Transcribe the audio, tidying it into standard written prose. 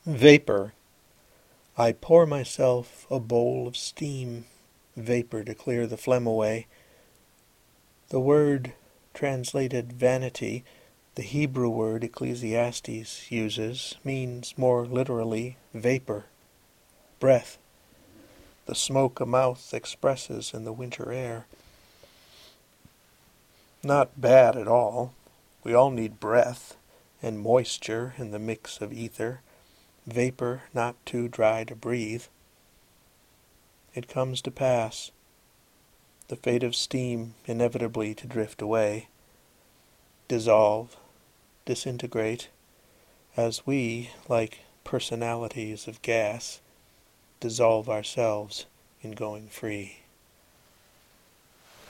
Vapor. I pour myself a bowl of steam, vapor to clear the phlegm away. The word translated vanity, the Hebrew word Ecclesiastes uses, means more literally vapor, breath, the smoke a mouth expresses in the winter air. Not bad at all. We all need breath and moisture in the mix of ether, vapor not too dry to breathe. It comes to pass, the fate of steam inevitably to drift away, dissolve, disintegrate, as we, like personalities of gas, dissolve ourselves in going free.